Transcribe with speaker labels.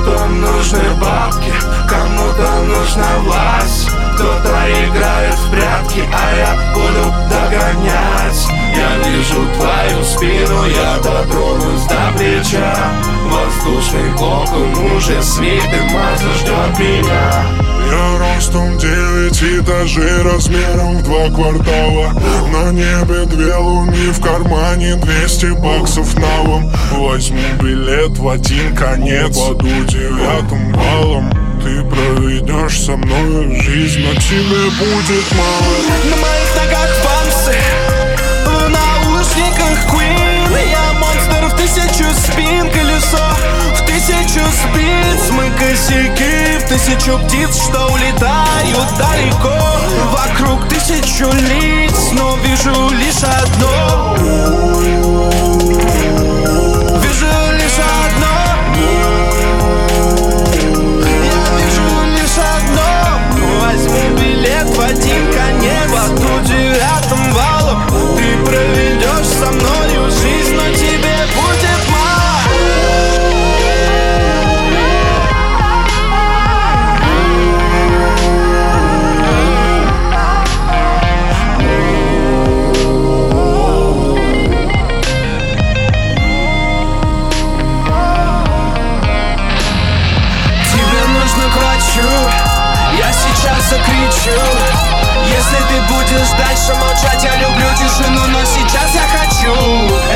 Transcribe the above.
Speaker 1: Кому-то нужны бабки, кому-то нужна власть. Кто-то играет в прятки, а я буду догонять. Я вижу твою спину, я дотронусь до плеча. Воздушный кокон уже свитым масло ждет меня.
Speaker 2: Я ростом 9 этажей, размером в 2 квартала. На небе 2 луны, в кармане 200 баксов налом. Возьму билет в один конец, паду 9-м баллом. Ты проведешь со мной жизнь, но тебе будет мало.
Speaker 3: На моих ногах вансы, в наушниках Queen. Я монстр в 1000 спин, колесо в 1000 спиц. Мы косяки в 1000 птиц, что улетают далеко. Вокруг 1000 лиц, но вижу лишь одно. Вижу лишь одно. Я вижу лишь одно. Возьму билет в один конец, паду 9-м валом. Ты проведешь со мною жизнь, но тебе будет мало. Тебе нужно к врачу, я сейчас закричу. Если ты будешь дальше молчать, я люблю тишину, но сейчас я хочу